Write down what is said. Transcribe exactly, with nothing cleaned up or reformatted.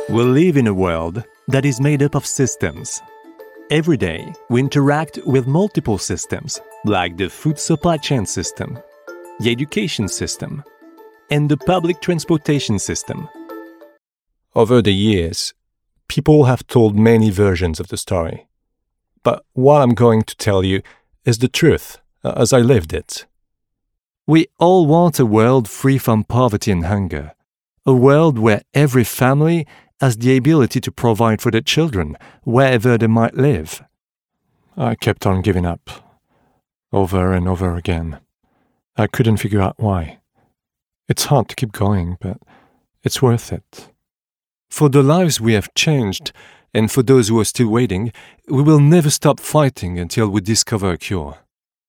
We live in a world that is made up of systems. Every day, we interact with multiple systems, like the food supply chain system, the education system, and the public transportation system. Over the years, people have told many versions of the story. But what I'm going to tell you is the truth, as I lived it. We all want a world free from poverty and hunger, a world where every family has the ability to provide for their children wherever they might live. I kept on giving up, over and over again. I couldn't figure out why. It's hard to keep going, but it's worth it. For the lives we have changed, and for those who are still waiting, we will never stop fighting until we discover a cure.